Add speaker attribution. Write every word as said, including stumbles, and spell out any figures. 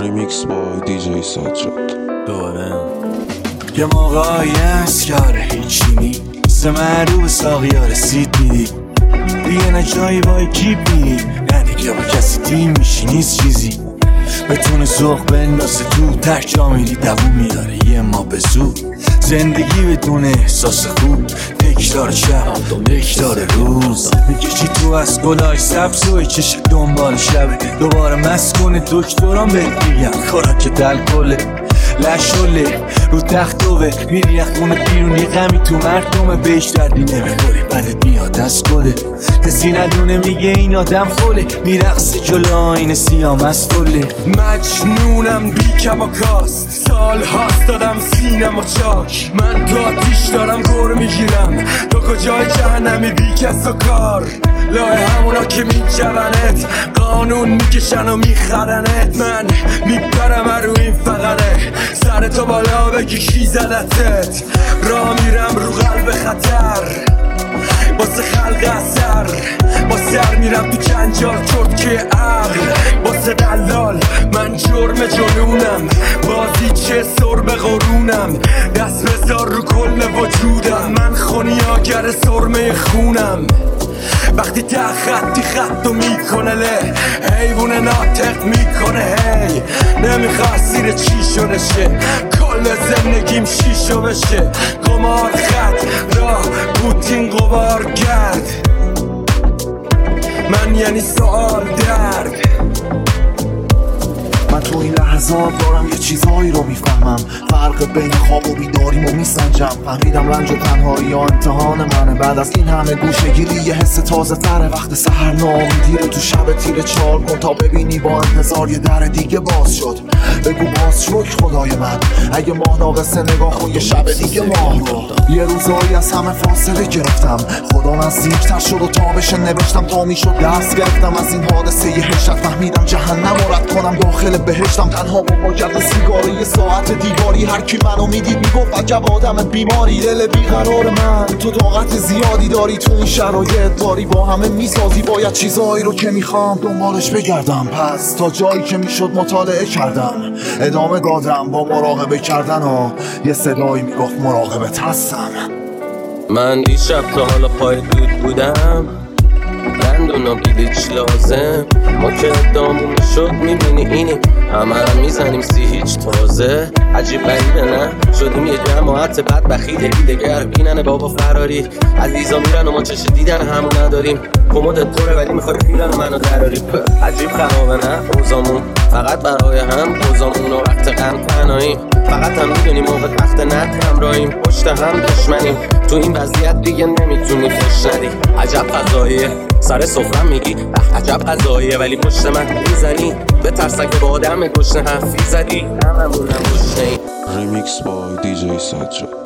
Speaker 1: ریمیکس با دیجی سجاد.
Speaker 2: دوباره یه موقعی هست که آره هیچی نی سه معروب ساقیا رسید میدی دیگه نه جایی با اکیب میری نه دیگه با کسی تیم میشی نیست چیزی بتونه ذوق بندازه تو تک جا میری دووم میاره یه ما به زود زندگی بدون احساس خوب تکرار شب تکرار روز میکشی تو از گلای سبز و چش دنبال شب دوباره مست کنه دکتران بهت میگن خوراک دلکله لشوله رو تخت دوه میری از خونه بیرون یه غمی تو مردمه بهش دردی نمیخوری بدت میاد از گله کسی ندونه میگه این آدم خوله میرقصه جلو آینه سیاه مستوله مجنونم بی کماکاست سال هاست دادم سینم و چاک من تو آتیش دارم گور میگیرم تو کجای جهنمی بی کس و کار لای همونا که میجونت قانون میکشن و میخرنت من میپرم رو این فقره سر تو بالا بگی کی زدتت را میرم رو قلب خطر واسه خلق اثر با سر میرم تو جنجال چرت که عقل واسه دلال من جرم جنونم بازی چه سر به قرونم دست بذار رو کل وجودم من خونیاگر سرمه خونم وقتی تا خطی خطو میکنه له حیوون ناطق میکنه هی نمیخواد سیر چی شده شه کل زندگیم شیشو بشه قمار خط راه پوتین قبار گرد من یعنی سوال درد
Speaker 3: من تو این لحظات دارم یه چیزهایی رو میفهمم فرق بین خواب و بیداریمو میسنجم فهمیدم رنج و تنهایی یا امتحان منه بعد از این همه گوشه‌گیری یه حس تازه تره وقت سحر ناامیدیره تو شب تیره چار کن تا ببینی با انتظار یه در دیگه باز شد بگو باز شکر خدای من اگه ماه ناقصه نگاه کن یه شب دیگه ماه رو یه روزایی از همه فاصله گرفتم خدا نزدیکتر شد و تابش نوشتم تا میشد دست گرفتم از این حادثه یه هشت فهمیدم جهنم رو رد کنم داخل بهشتم تنها با گرد سیگار یه ساعت دیواری هر کی منو میدید میگفت عجب آدم بیماری دل بیقرار من تو طاقت زیادی داری تو این شرایط داری با همه میسازی باید چیزایی رو که میخوام دنبالش بگردم پس تا جایی که میشد مطالعه کردم ادامه دادم با مراقبه کردن و یه صدایی میگفت مراقبت هستم
Speaker 4: من دیشب تا حالا پای دود بودم دندونا بیلیچ لازم ما که دامون شد میبینی اینی همه رو میزنیم سی هیچ تازه عجیب غریبه نه شدیم یه جماعت بدبخی دگر بینن بابا فراری عزیزا میرن و ما چش دیدن همون نداریم کمودت پره ولی میخوای پیرن منو دراری عجیب خرابه نه اوزامون فقط برای هم اوزامون و وقت غم تنهاییم فقط هم میدونیم موقع وقت ند همراهیم پشت هم دشمنیم تو این وضعیت دیگه نمیتونی خوش ندی عجب قضاییه سر سفرم میگی عجب قضاییه ولی پشت من میزنی به ترسک با آدم گشنه حرفی زدی هممونم گشنه ای
Speaker 1: ریمیکس با دیجی سجاد.